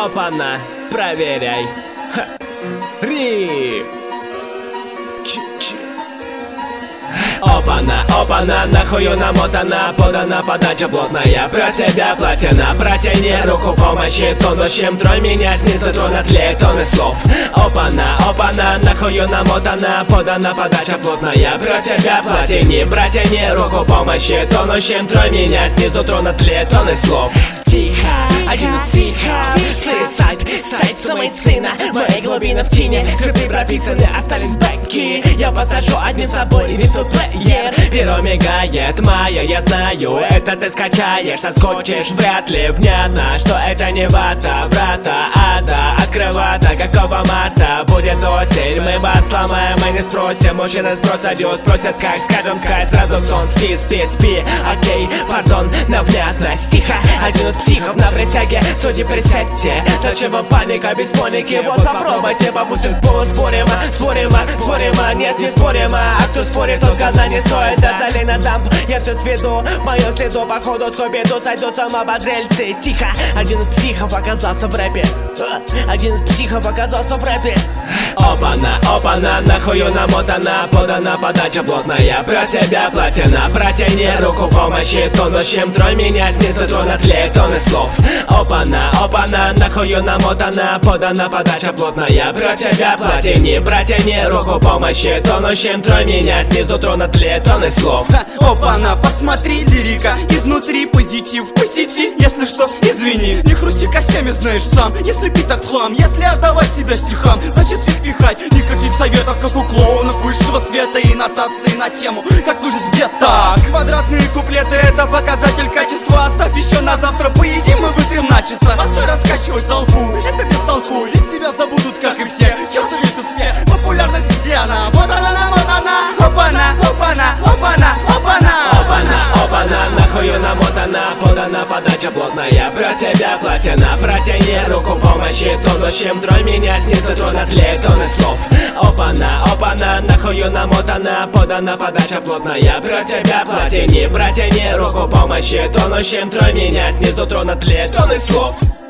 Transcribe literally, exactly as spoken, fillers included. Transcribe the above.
Опа-на, проверяй. Ха. Ри. Чи-чи. Опа-на, опа-на, нахую намотана, подана подача плотная. Про тебя платина, протяни руку помощи тонущим. Тронь меня снизу, тронут ли тонны слов. Опа-на, опа-на, нахую намотана, подана подача плотная. Про тебя платини, протяни руку помощи тонущим. Тронь меня снизу, тронут ли тонны слов. Тихо, один психа, сайт, сайт самой сына. Мои глубины в тени, скрипты прописаны, остались бэки. Я посажу одним собой и весу плеер. Перо мигает, моя, я знаю, это ты скачаешь, соскочишь, вряд ли понятно, что это не вата, брата, ада, открывата, какого марта будет осень. Мы бас сломаем, мы не спросим, мужчины спросят, спросят как, скажем, скай, сразу сон, спи, спи, спи, окей, пардон, наплятность, тихо, один из психов на присяге, судьи присядьте, зачем паника без поники, вот попробуйте, попустим полуспоримо, споримо, споримо, нет, не споримо, а кто спорит, тот газа не стоит, отдали на дамп, я все сведу, в моем следу, походу, скобиду, сойдут самободрельцы, тихо, один из психов оказался в рэпе, один из психов оказался в рэпе. Опа-на, опа-на, нахую намотана, подана подача плотная, про тебя платина, протяни руку помощи тонущим, тронь меня снизу, тронут ли тонны слов. Опа-на, опа-на, нахую намотана, подана подача плотная, про тебя платини, протяни руку помощи тонущим, тронь меня снизу, тронут ли тонны слов. Опа-на, посмотри, лирика, изнутри позитив, посети, если что, извини. Не хрусти костями, знаешь сам, если бить так в хлам, если отдавать себя стихам, значит всех пихать, никаких советов, как у клоунов высшего света и нотации на тему, как выжить где-то. Квадратные куплеты, это показатель качества, оставь еще на завтра, поедим и вытрем начисто. Постой раскачивать толпу, это без толку, и тебя забудут, как и все, чертов весь успех. Популярность где она? Вот она, вот она. Опа-на, опа-на, опа-на, опа-на. Опа-на, опа-на, нахую намотана, подана подача плотная, про тебя платина, протяни руку помощи тонущим, тронь меня снизу, тронут ли тонны слов. Опа-на, опа-на, нахую намотана, подана подача плотная, про тебя платини, протяни руку помощи тонущим, тронь меня снизу, тронут ли тонны слов.